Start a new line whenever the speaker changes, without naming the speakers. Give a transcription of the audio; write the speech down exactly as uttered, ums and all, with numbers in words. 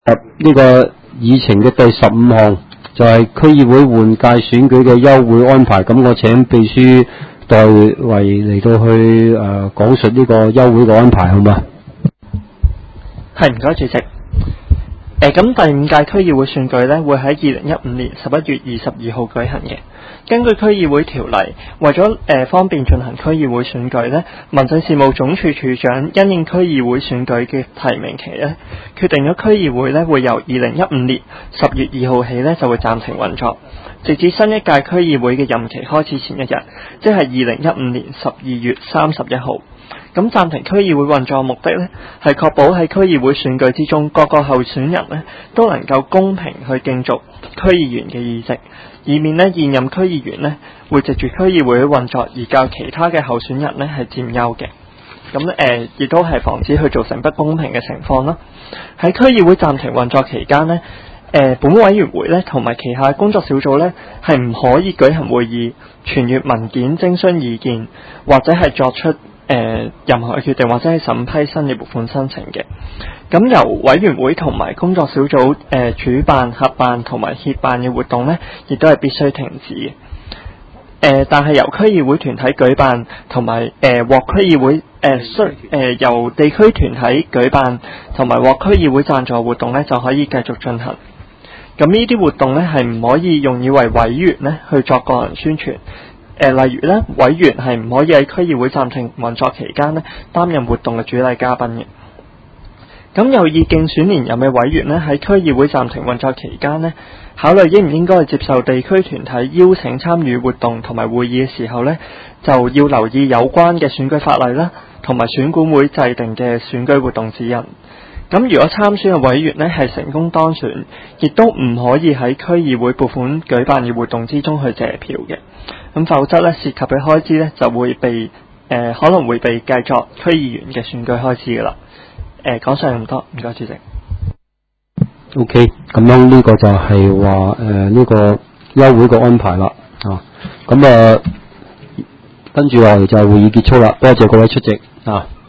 呢個議程嘅第十五項就係區議會換屆選舉嘅優惠安排。咁我請秘書代為嚟到去誒、呃、講述呢個優惠嘅安排，好嗎？
係，唔該主席。誒咁第五屆區議會選舉咧，會喺二零一五年十一月二十二號舉行嘅。根據區議會條例，為咗誒、呃、方便進行區議會選舉咧，民政事務總署署長因應區議會選舉嘅提名期咧，決定咗區議會咧會由二零一五年十月二號起咧就會暫停運作，直至新一屆區議會嘅任期開始前一日，即係二零一五年十二月三十一號。咁暫停區議會運作嘅目的咧，係確保喺區議會選舉之中，各個候選人咧都能夠公平去競逐區議員嘅議席，以免咧現任區議員咧會藉住區議會嘅運作而較其他嘅候選人咧係佔優嘅。咁誒亦都係防止去造成不公平嘅情況啦。喺區議會暫停運作期間咧，誒、呃、本委員會咧同埋旗下工作小組咧係唔可以舉行會議、傳閱文件、徵詢意見，或者係作出誒、呃、任何嘅決定，或者係審批新嘅撥款申請嘅。咁由委員會同埋工作小組誒、呃、主辦、合辦同埋協辦嘅活動咧，亦都係必須停止嘅。誒、呃，但係由區議會團體舉辦同埋誒獲區議會誒需誒由地區團體舉辦同埋獲區議會贊助活動咧，就可以繼續進行。咁呢啲活動咧係唔可以用以為委員咧去作個人宣傳。誒、呃，例如咧，委員係唔可以喺區議會暫停運作期間咧擔任活動嘅主禮嘉賓嘅。咁有意競選連任嘅委員咧，喺區議會暫停運作期間咧，考慮應唔應該接受地區團體邀請參與活動同埋會議嘅時候咧，就要留意有關嘅選舉法例啦，同埋選管會制定嘅選舉活動指引。咁如果參選嘅委員咧係成功當選，亦都唔可以喺區議會撥款舉辦嘅活動之中去謝票嘅。咁否則咧涉及嘅開支咧就會被誒、呃、可能會被計作區議員嘅選舉開支噶啦。誒、呃、講上咁多，唔該主席。
OK，咁樣呢個就係話誒呢個優會嘅安排啦。啊，咁啊跟住落嚟就係會議結束啦。多謝各位出席啊。